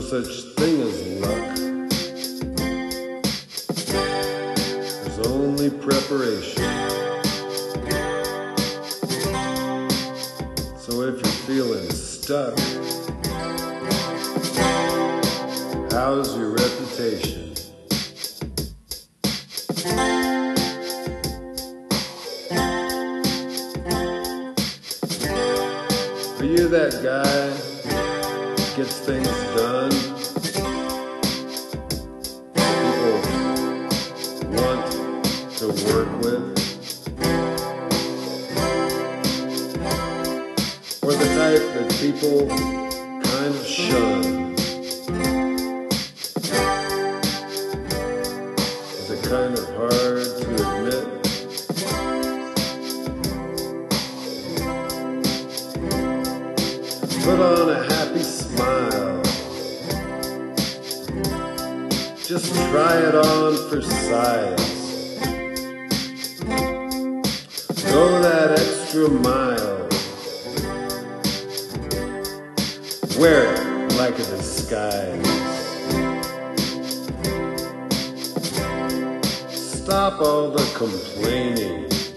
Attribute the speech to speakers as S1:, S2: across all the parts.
S1: such thing as luck. There's only preparation. So if you're feeling stuck, how's your reputation? Are you that guy who gets things done? People want to work with? Or the type that people kind of shun? Is it kind of hard to admit? Put on a happy smile. Just try it on for size. Go that extra mile. Wear it like a disguise. Stop all the complaining.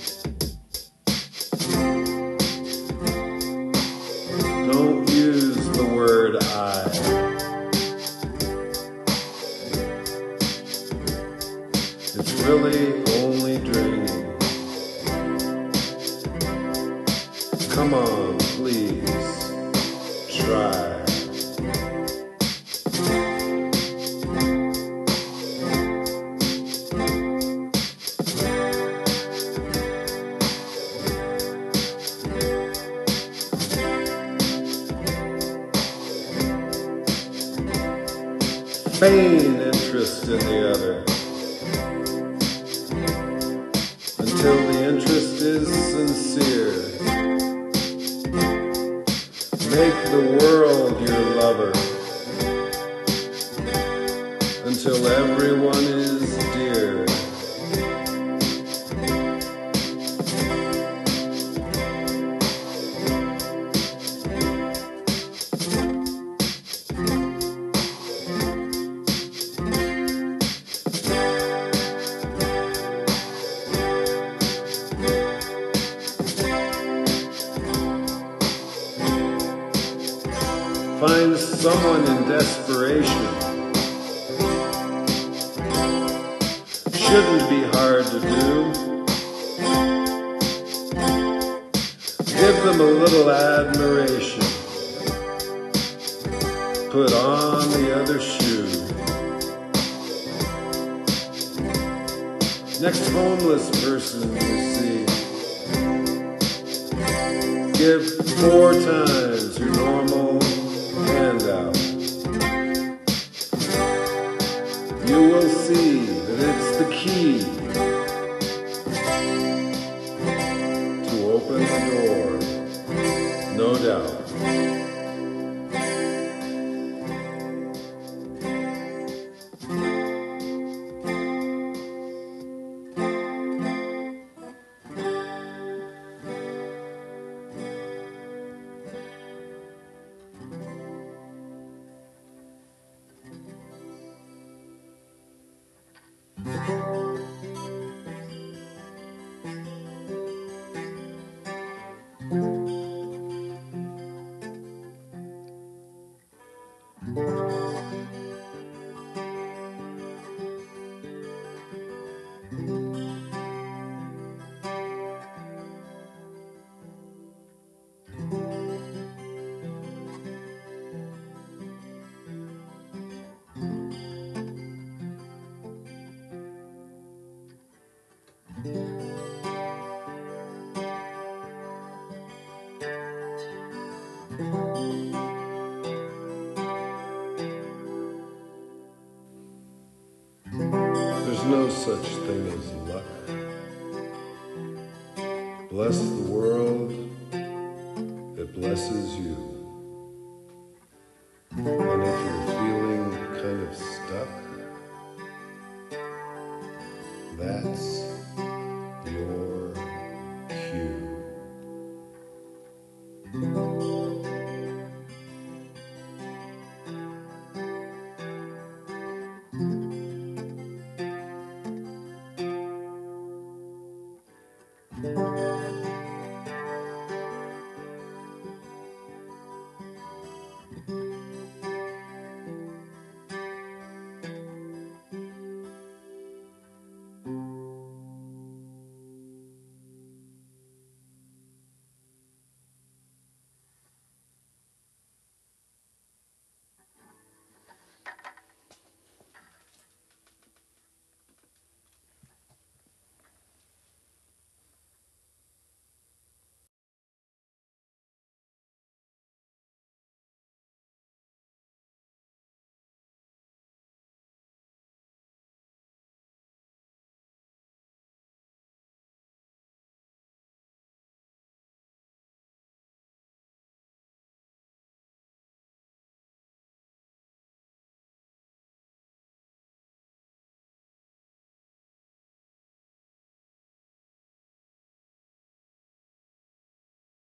S1: Don't use the word I. It's really only draining. Come on, please, try. Feign interest in the other until the interest is sincere. Make the world your lover until everyone is dear. Find someone in desperation. Shouldn't be hard to do. Give them a little admiration. Put on the other shoe. Next homeless person you see, give 4 times your normal handout. You will see that it's the key to open the door, no doubt. There's no such thing as luck. Bless the world, it blesses you. And if you're feeling kind of stuck, that's your cue.